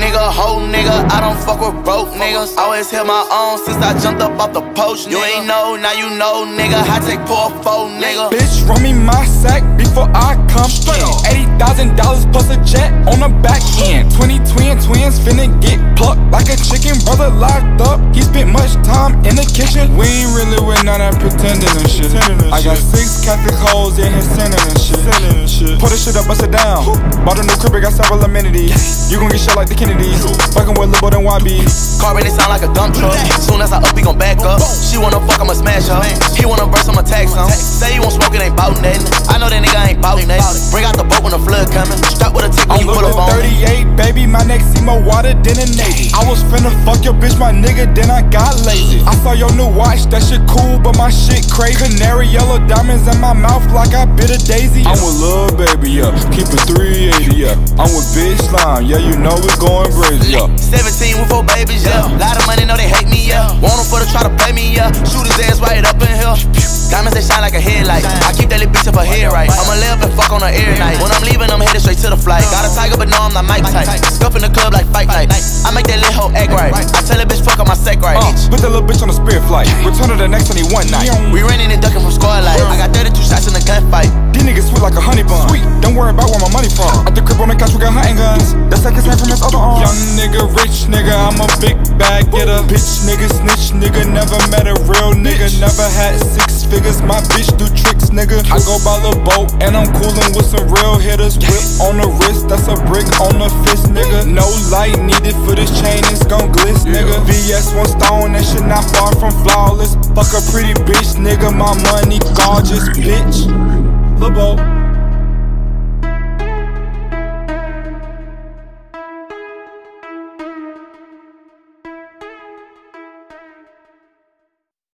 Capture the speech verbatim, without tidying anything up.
nigga, hoe nigga. I don't fuck with broke niggas. Always held my own since I jumped up off the post. You ain't know, now you know, nigga. I take poor foe, nigga. Bitch, run me my sack before I come in. Eighty thousand dollars plus a jet on the back end. Twenty twin twins finna get plucked like a chicken. Brother locked up, he spent much time in the kitchen. We ain't really with none of that pretending and shit. I got six Catholic hoes in his sinning and shit. Put this shit up, bust it down. Bought a new crib, it got several amenities. You gon' get shot like the Kennedys. Fucking with Lil' than Y B. Car really sound like a dump truck. Soon as I up, he gon' back up. She wanna fuck, I'ma smash her. He wanna burst, I'ma tax him. Say you won't smoke, it ain't bout nothing. I know that nigga ain't bout nothing. Bring out the boat when the flood coming. Strap with a tick when you pull up on thirty-eight, baby, my neck see more water than a Navy. I was finna fuck your bitch, my nigga, then I got lazy. I saw your new watch, that shit cool, but my shit crazy. Canary yellow diamonds in my mouth like I bit a daisy. I'm with Lil' Baby, yeah, keep it three eighty, yeah. I'm with Big Slime, yeah, you know we going crazy, yeah. Seventeen with four babies, yeah. Lot of money, know they hate me, yeah. Want them for to try to play me, yeah. Shoot his ass right up in here. Diamonds they shine like a headlight. I keep that little bitch up her head right. I'ma lay up and fuck on her every night. When I'm leaving, I'm headed straight to the flight. Got a tiger, but no, I'm not Mike type. Scuff in the club like fight night. I make that little hoe act right. I tell that bitch fuck on my sack right. Uh, put that little bitch on a spirit flight. Return to the next only one night. We running and ducking from squad light. I got thirty-two shots in the gunfight. These niggas sweet like a honey bun. Sweet, don't worry about where my money from. At the crib on the couch, we got hunting guns. The second hand from his other arm. Young nigga, rich nigga, I'm a big bag getter. Bitch nigga, snitch nigga, never met a real nigga. Never had six figures, my bitch do tricks nigga. I go by the boat and I'm coolin' with some real hitters. Whip on the wrist, that's a brick on the fist nigga. No light needed for this chain, it's gon' glitz nigga. V S one stone, that shit not far from flawless. Fuck a pretty bitch nigga, my money gorgeous bitch. Lil' Bo.